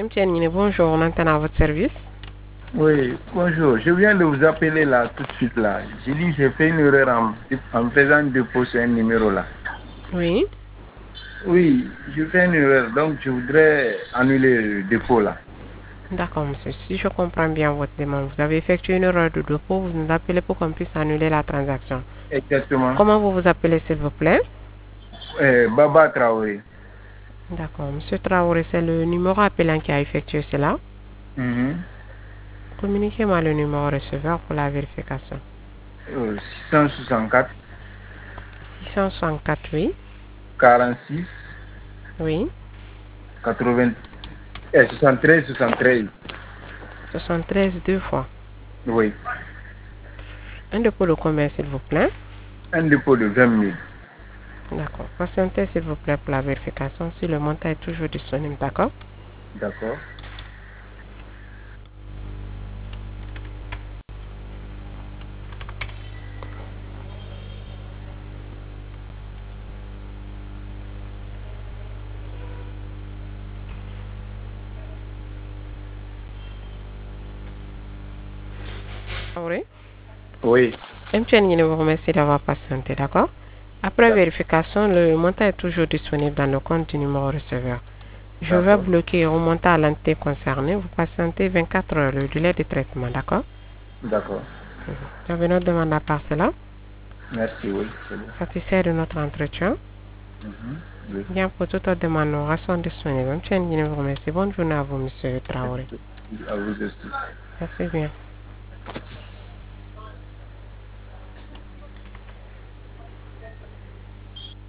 MTN, bonjour, on entend à votre service. Oui, bonjour. Je viens de vous appeler là tout de suite là. J'ai dit j'ai fait une erreur en faisant un dépôt sur un numéro là. Oui, Oui, je fais une erreur, donc je voudrais annuler le dépôt là. d'accord, monsieur. Si je comprends bien votre demande, vous avez effectué une erreur de dépôt, vous nous appelez pour qu'on puisse annuler la transaction. Exactement. Comment vous vous appelez, s'il vous plaît? Baba Traoré. D'accord, monsieur Traoré, c'est le numéro appelant qui a effectué cela. Mhm. Communiquez-moi le numéro receveur pour la vérification. 664 664, oui, 46 oui, 80, 73 73. 73 deux fois. Oui, Un dépôt de combien, s'il vous plaît? un dépôt de 20 000. D'accord. Patientez, s'il vous plaît, pour la vérification si le montant est toujours disponible, d'accord? D'accord. Oui. Oui, MTN vous remercie d'avoir patienté, d'accord? Après vérification, le montant est toujours disponible dans le compte du numéro receveur. Je vais d'accord. bloquer et remonter à l'entité concernée. Vous patientez 24 heures le délai de traitement, d'accord? D'accord. J'avais notre demande à part cela. Merci, oui, c'est bon. Satisfait de notre entretien. Mhm. Oui. Bien, pour toute autre demande, nous restons disponibles. MTN vous remercie. Bonne journée à vous, monsieur Traoré. Merci. À vous aussi. Merci bien.